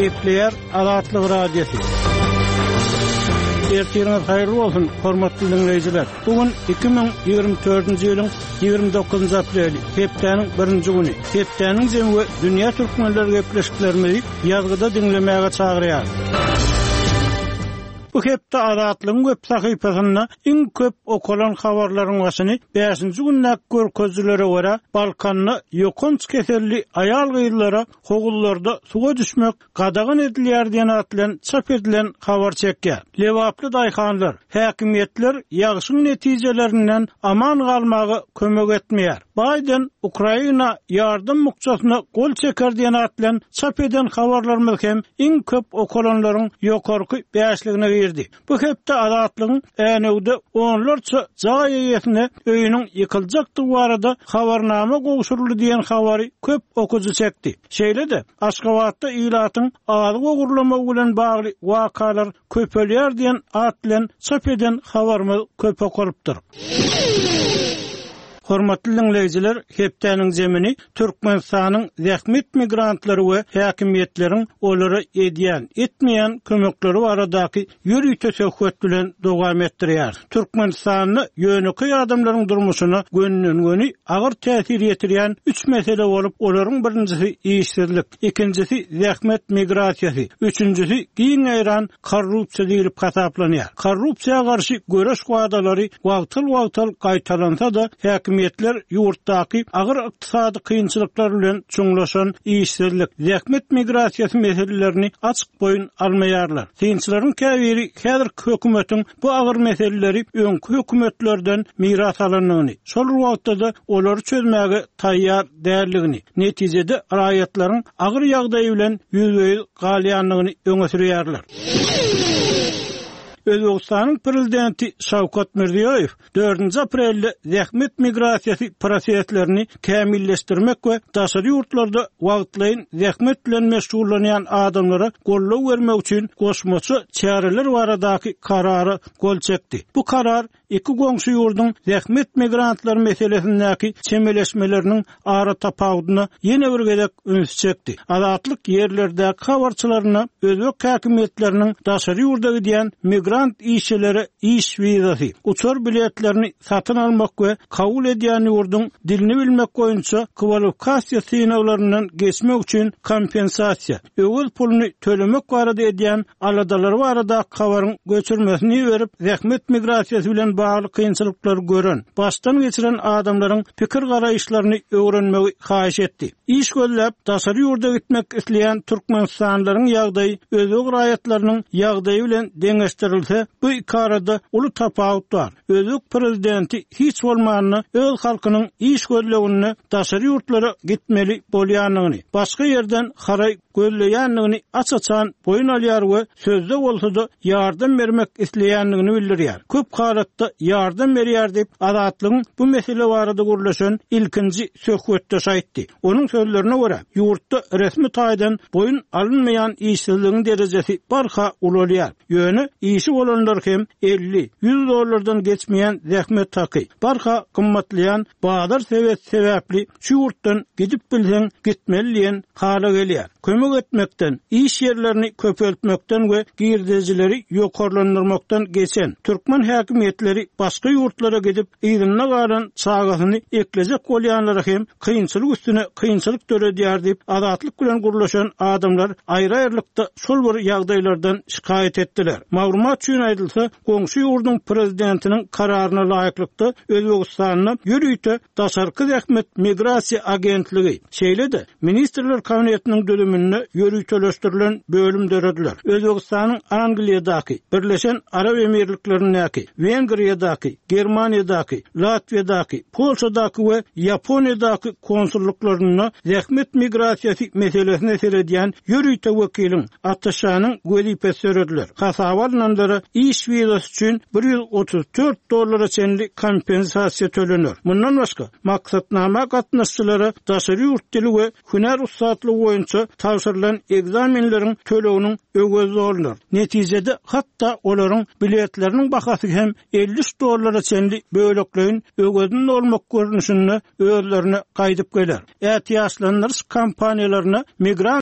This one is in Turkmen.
Kepler Azatlyk Radiosu. Ertiriniz hayırlı olsun, hormatly dinleyijiler. Bugün 2024-nji ýylyň 29 apreli, hepdeniň 1-nji güni. Hepdeniň jemgy dünýä türkmenleri gepleşiklerini ýazgyda dinlemäge çagyrýar. Bu hepde Azatlygyň web sahypasyna iň köp okulan habarlaryň başyny 5-nji günnäk görkezlere görä Balkanny ýokunç keselli aýal gyýlara hogullarda suga düşmek gadagyn edilýär diýen atlan çap edilen habar çekýär. Lewaply daýhanlar, häkimetler ýagşyň netijelerinden aman galmagy kömek etmeýär. Biden Ukraina ýardym mukçasyna gol çeker diýen atlan çap eden habarlarymyz hem iň köp okulanlaryň ýokarky 5-ligine girdi. Bu hepde Azatlygyň änegde onlarça jaýyetine öýüniň ýykyljakdygy barada habarnama gowşurly diýen habary köp okuzy çekdi. Şeýle-de Aşgabatda ilatyň azy gogurlama bilen bagly wakalar köpelýär diýen atlan çap eden habarymyz köp okulypdyr. Hormatly dinleyijiler, hepdeniň jemini Türkmenistanyň zähmet migrantlary we häkimetleriň olara edýän, etmeýän kömekleri baradaky ýürüýte söhbet bilen dowam etdirýär. Türkmenistanyny ýöneki adamlaryň durmuşyna gönnün-göni agyr täsir ýetirýän 3 mesele bolup, olaryň birincisi işsizlik, ikincisi zähmet migrasiýasy, üçüncüsi giň eýran korrupsiýa diýilip hasaplanýar. Korrupsiýaga garşy göreş guadalary wagtyl-wagtyl gaýtalansa da häkimetler ýurtdaky agyr ykdysady kynçylyklar bilen çuňlaşan işsizlik, zähmet migrasiýasy meselelerini açyk boýun almaýarlar. Kynçylaryň käbiri häzirki hökümetiň bu agyr meseleleri öňkü hökümetlerden miras alanyny, şol wagtda da olary çözmäge taýýar däldigini, netijede raýatlaryň agyr ýagdaýy bilen ýüzbeýiz galýanlygyny öňe sürýärler. Özbekistanyň prezidenti Şawkat Mirziýoýew 4 aprelde zähmet migrasiýasy proseslerini kämilleşdirmek we daşary ýurtlarda wagtlaýyn zähmet bilen meşgullanýan adamlara gollaw bermek üçin goşmaçy çäreler baradaky karary gol çekdi. Bu karar iki goňşy ýurdun zähmet migrantlary meselesindäki çemeleşmeleriniň ara tapagyna ýene bir gezek üns çekdi. Azatlyk ýerlerdäki habarçylaryna özbek häkimetleriniň daşary ýurda gidýän migrant işçilere iş vizasy, uçur biletlerini satın almak we kabul edýän ýurdun dilini bilmek boýunça kwalifikasiýa synawlarynyň geçmek üçin kompensasiýa, öwül puluny tölemek barada edýän aladalary barada habaryň göçürmesini berip, zähmet migrasiýasy bilen bagly kynçylyklary gören, baştan geçiren adamlaryň pikir garaýşlaryny öwrenmegi haýyş etdi. İş göllep daşary ýurda gitmek isleýän türkmenistanylaryň ýagdaýy özbek raýatlarynyň ýagdaýy bilen deňeşdirilse, bu iki arada uly tapawut bar. Özbek prezidenti hiç bolmanyny öz halkynyň iş göllewini daşary ýurtlara gitmeli bolýanlygyny, başga ýerden haray gözleýänligini açaçan boyun alýar we sözde bolsa da ýardam bermek isleýänligini bildirýär. Köp halatda ýardam berýär diýip Azatlygyň bu mesele barada gurlaşan ilkinji söhbetde şaýtdy. Onuň sözlerine görä, ýurtda resmi taýdan boyun alınmayan işsizligiň derejesi barha ulalýar. Ýöne işi bolanlar hem 50-100 dollardan geçmeýän zähmet haky, barha kymmatlayan bazar sebäpli şu ýurtdan gidip bilsen gitmeliýän hala gelýär. Kömek etmekden, iş yerlerini köpeltmekden ve girdijileri ýokarlandyrmakdan geçen Türkmen häkimetleri başga ýurtlara gidip ýygyna galan çagasyny eklejek bolýanlara hem kynçylyk üstüne kynçylyk töredýär diýip Azatlyk bilen gurlaşan adamlar aýry-aýrylykda şol bir ýagdaýlardan şikayet etdiler. Maglumat üçin aýdylsa, goňşy ýurdun prezidentiniň kararyna laýyklykda Özbekistanyň ýürüýte daşarky zähmet migrasiýa agentligi, şeýle-de ministrler kabinetiniň dölemine ýürüýteleşdirilen bölüm derediler. Özbekistanyň Angliýadaky, Birleşen Arab Emirlikleriniňki, Wengriýadaky, Germaniýadaky, Latwiýadaky, Polşadaky we Ýaponiýadaky konsulluklaryna zähmet migrasiýasy meselesine seredýän ýürüýte wekiliň ataşanyň gözüpe sörediler. Hasabalananlara iş vizasy üçin $134 çenli kompensasiýa tölenir. Mundan başga maksatnama gatnaşçylara daşary ýurt dili we hüner ustatlygy boýunça tawşyrylan egzamenleriň töleginiň ögözi bolunur. Netijede hatda olaryň biletleriniň bahasy hem $50 çenli bölekleýin ögözünün olmak görnüşini özlerine gaýdyp geler. Ätiýaçlanýar kampaniýalaryna migrant